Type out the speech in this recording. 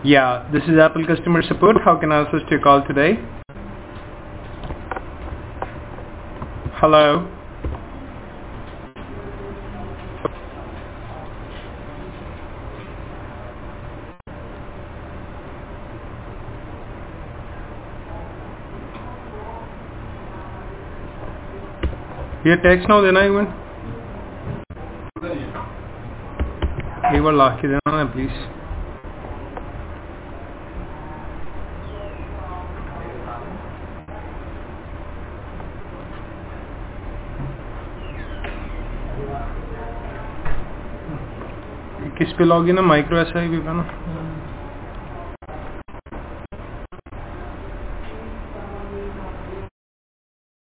Yeah, this is Apple customer support. How can I assist your call today? Hello? ये tax ना देना एक बार ला के देना ना प्लीज. किस पे लॉगिन है? माइक्रो एसआईबी पे ना.